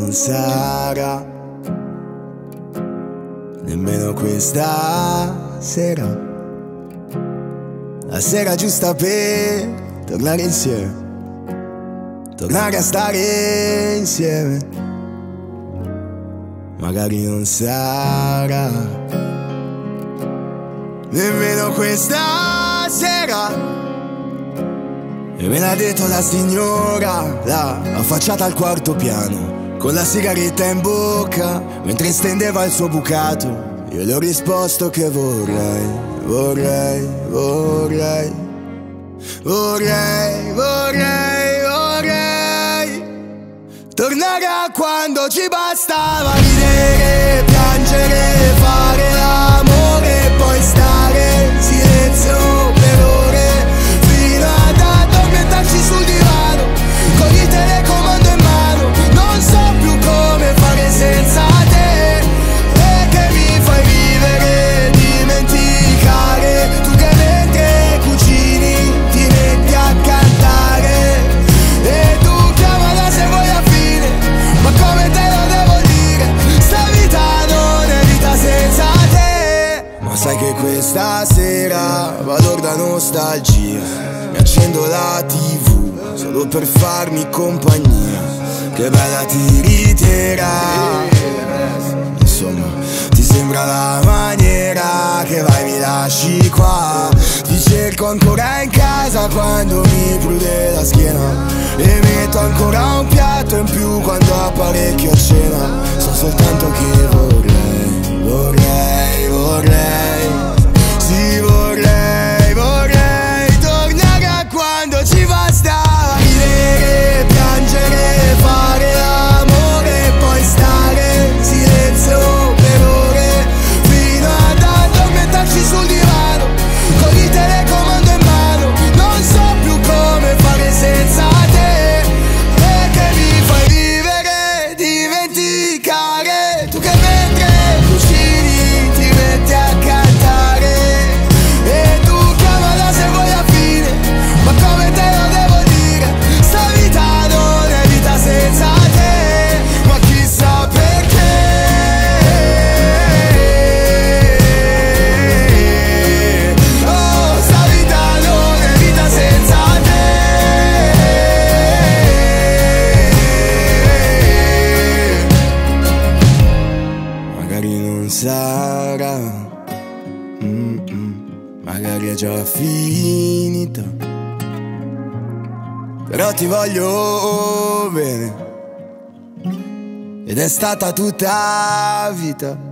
non sarà nemmeno questa sera, la sera giusta per tornare insieme, tornare a stare insieme. Magari non sarà nemmeno questa sera. E me l'ha detto la signora, là, affacciata al quarto piano, con la sigaretta in bocca, mentre stendeva il suo bucato. Io le ho risposto che vorrei tornare a quando ci bastava ridere, piangere, fare l'amore e poi stare in silenzio per ore, fino ad addormentarci sul divano, con il telecomando in mano. Non so più come fare senza te, e che mi fai vivere, dimenticare, tu che mentre cucini ti metti a cantare, e tu chiamala se vuoi a fine, ma come te lo devo dire, sta vita non è vita senza te. Ma sai che questa sera vado da nostalgia, mi accendo la TV solo per farmi compagnia. Che bella tiritera, insomma, ti sembra la maniera che vai mi lasci qua. Ti cerco ancora in casa quando mi prude la schiena, e metto ancora un piatto in più quando apparecchio a cena. So soltanto che sì, vorrei tornare a quando ci bastava ridere, piangere, fare l'amore e poi stare in silenzio per ore, fino ad addormentarci sul divano, con il telecomando in mano. Non so più come fare senza te, e che mi fai vivere, dimenticare, tu che mentre cucini ti metti a cantare, e tu chiamala se vuoi a fine, ma come te lo devo dire, sta vita non è vita senza te. Ma chissà perché, oh, sta vita non è vita senza te. Magari non sarà, magari è già finita, però ti voglio bene, ed è stata tutta vita.